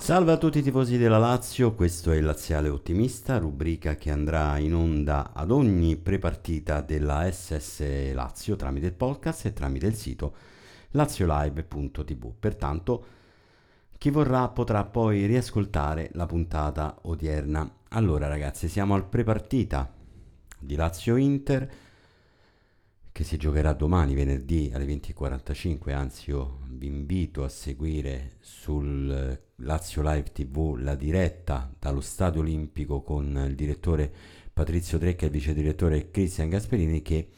Salve a tutti i tifosi della Lazio, questo è il Laziale Ottimista, rubrica che andrà in onda ad ogni prepartita della SS Lazio tramite il podcast e tramite il sito laziolive.tv. Pertanto chi vorrà potrà poi riascoltare la puntata odierna. Allora ragazzi, siamo al prepartita di Lazio-Inter che si giocherà domani venerdì alle 20:45, anzi io vi invito a seguire sul Lazio Live TV la diretta dallo Stadio Olimpico con il direttore Patrizio Trecca e il vice direttore Cristian Gasperini che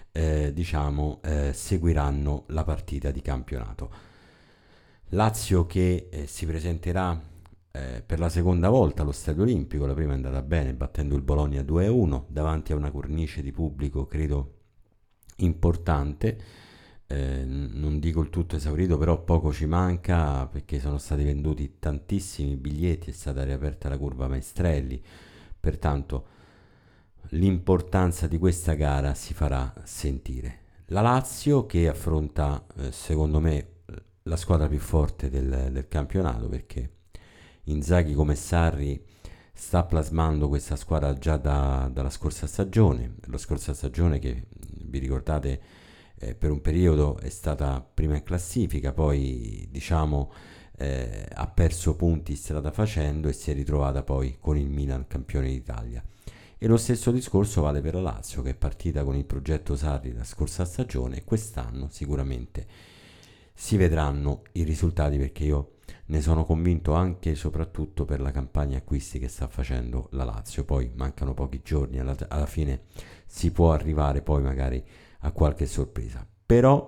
seguiranno la partita di campionato. Lazio che si presenterà per la seconda volta allo Stadio Olimpico, la prima è andata bene battendo il Bologna 2-1 davanti a una cornice di pubblico credo importante, non dico il tutto esaurito, però poco ci manca perché sono stati venduti tantissimi biglietti, è stata riaperta la curva Maestrelli, pertanto l'importanza di questa gara si farà sentire. La Lazio che affronta secondo me la squadra più forte del campionato, perché Inzaghi come Sarri sta plasmando questa squadra già dalla scorsa stagione, la scorsa stagione che vi ricordate per un periodo è stata prima in classifica, poi ha perso punti strada facendo e si è ritrovata poi con il Milan campione d'Italia. E lo stesso discorso vale per la Lazio che è partita con il progetto Sarri la scorsa stagione e quest'anno sicuramente si vedranno i risultati, perché io ne sono convinto anche e soprattutto per la campagna acquisti che sta facendo la Lazio. Poi mancano pochi giorni, alla fine si può arrivare poi magari a qualche sorpresa, però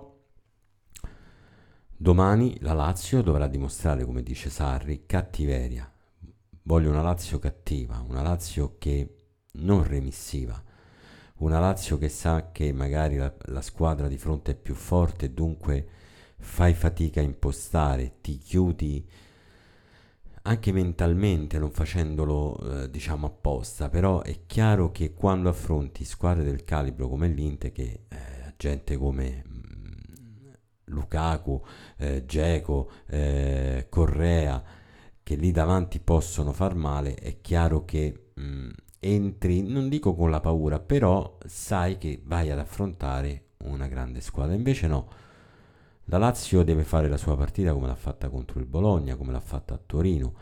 domani la Lazio dovrà dimostrare, come dice Sarri, cattiveria. Voglio una Lazio cattiva, una Lazio che non remissiva, una Lazio che sa che magari la squadra di fronte è più forte e dunque fai fatica a impostare, ti chiudi anche mentalmente, non facendolo apposta, però è chiaro che quando affronti squadre del calibro come l'Inter, che gente come Lukaku, Dzeko, Correa, che lì davanti possono far male, è chiaro che entri, non dico con la paura, però sai che vai ad affrontare una grande squadra. Invece no, la Lazio deve fare la sua partita come l'ha fatta contro il Bologna, come l'ha fatta a Torino.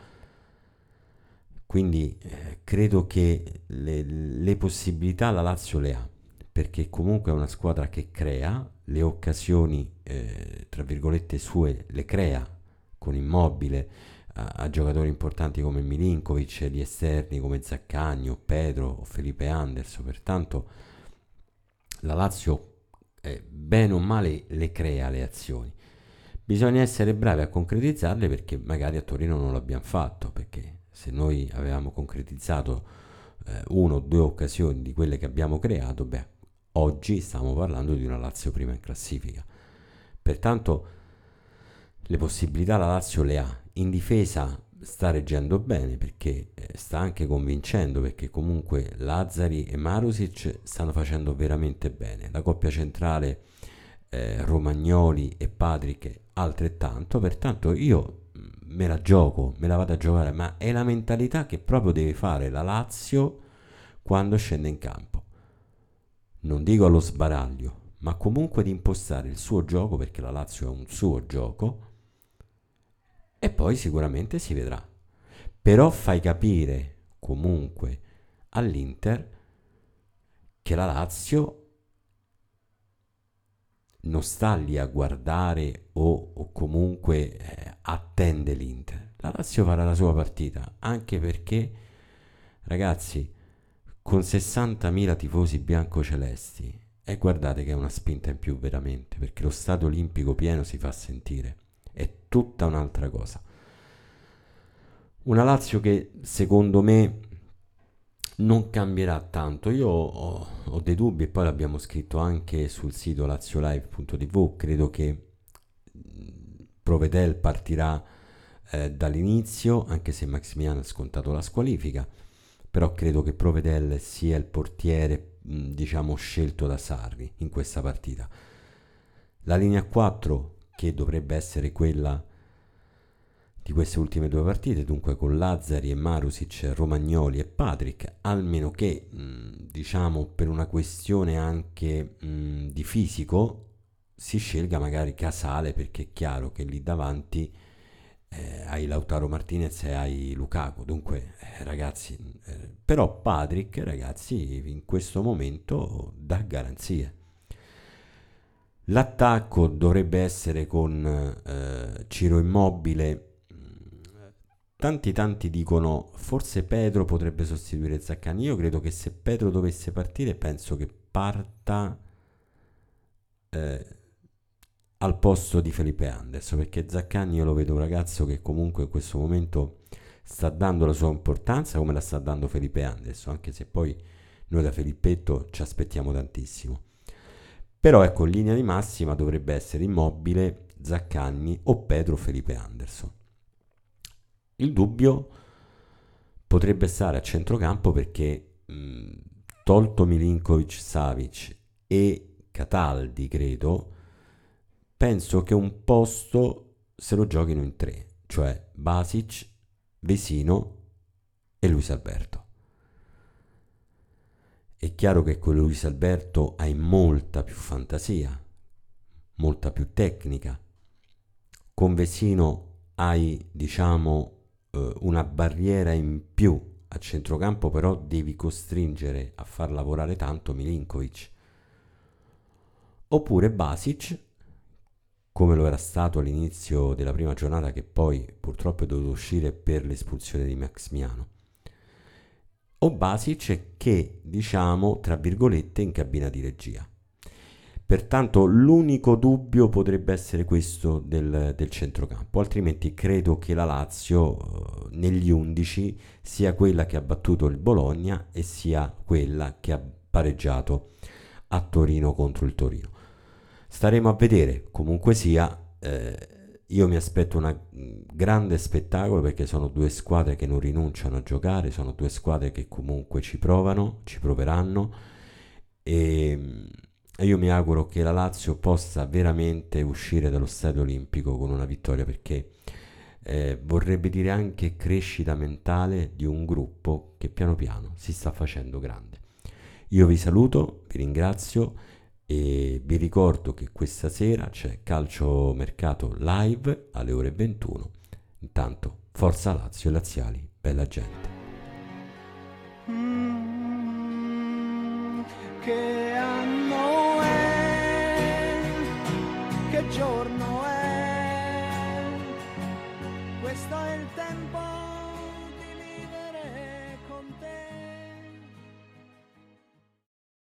Quindi credo che le possibilità la Lazio le ha, perché comunque è una squadra che crea, le occasioni, tra virgolette, sue le crea con Immobile, a giocatori importanti come Milinkovic, gli esterni come Zaccagni o Pedro o Felipe Anderson. Pertanto la Lazio bene o male le crea le azioni. Bisogna essere bravi a concretizzarle, perché magari a Torino non l'abbiamo fatto, perché se noi avevamo concretizzato una o due occasioni di quelle che abbiamo creato, beh, oggi stiamo parlando di una Lazio prima in classifica. Pertanto le possibilità la Lazio le ha. In difesa sta reggendo bene, perché sta anche convincendo, perché comunque Lazzari e Marusic stanno facendo veramente bene. La coppia centrale Romagnoli e Patrick altrettanto, pertanto io me la gioco, me la vado a giocare, ma è la mentalità che proprio deve fare la Lazio quando scende in campo. Non dico allo sbaraglio, ma comunque di impostare il suo gioco, perché la Lazio è un suo gioco, e poi sicuramente si vedrà. Però fai capire comunque all'Inter che la Lazio non sta lì a guardare o comunque attende l'Inter. La Lazio farà la sua partita, anche perché, ragazzi, con 60.000 tifosi biancocelesti, e guardate che è una spinta in più veramente, perché lo stadio olimpico pieno si fa sentire, è tutta un'altra cosa. Una Lazio che secondo me non cambierà tanto. Io ho dei dubbi, e poi l'abbiamo scritto anche sul sito laziolive.tv. Credo che Provedel partirà dall'inizio, anche se Maximiano ha scontato la squalifica, però credo che Provedel sia il portiere scelto da Sarri in questa partita. La linea 4, che dovrebbe essere quella di queste ultime due partite, dunque con Lazzari e Marusic, Romagnoli e Patrick, almeno che diciamo per una questione anche di fisico si scelga magari Casale, perché è chiaro che lì davanti hai Lautaro Martinez e hai Lukaku, dunque ragazzi, però Patrick ragazzi in questo momento dà garanzie. L'attacco dovrebbe essere con Ciro Immobile. Tanti dicono forse Pedro potrebbe sostituire Zaccagni. Io credo che se Pedro dovesse partire, penso che parta eh, al posto di Felipe Anderson, perché Zaccagni io lo vedo un ragazzo che comunque in questo momento sta dando la sua importanza come la sta dando Felipe Anderson, anche se poi noi da Felippetto ci aspettiamo tantissimo. Però ecco, in linea di massima dovrebbe essere Immobile, Zaccagni o Pedro Felipe Anderson. Il dubbio potrebbe stare a centrocampo perché tolto Milinkovic, Savic e Cataldi, credo, penso che un posto se lo giochino in tre, cioè Basic, Vesino e Luis Alberto. È chiaro che con Luis Alberto hai molta più fantasia, molta più tecnica. Con Vesino hai, diciamo, una barriera in più a centrocampo, però devi costringere a far lavorare tanto Milinkovic. Oppure Basic, come lo era stato all'inizio della prima giornata, che poi purtroppo è dovuto uscire per l'espulsione di Maximiano. O Basic che, diciamo, tra virgolette, in cabina di regia. Pertanto l'unico dubbio potrebbe essere questo del centrocampo, altrimenti credo che la Lazio negli 11 sia quella che ha battuto il Bologna e sia quella che ha pareggiato a Torino contro il Torino. Staremo a vedere, comunque sia, io mi aspetto un grande spettacolo perché sono due squadre che non rinunciano a giocare, sono due squadre che comunque ci provano, ci proveranno e io mi auguro che la Lazio possa veramente uscire dallo stadio olimpico con una vittoria perché vorrebbe dire anche crescita mentale di un gruppo che piano piano si sta facendo grande. Io vi saluto, vi ringrazio e vi ricordo che questa sera c'è Calcio Mercato live alle ore 21. Intanto, forza Lazio e laziali, bella gente. Che anno è? Che giorno è? Questo è il tempo di vivere con te.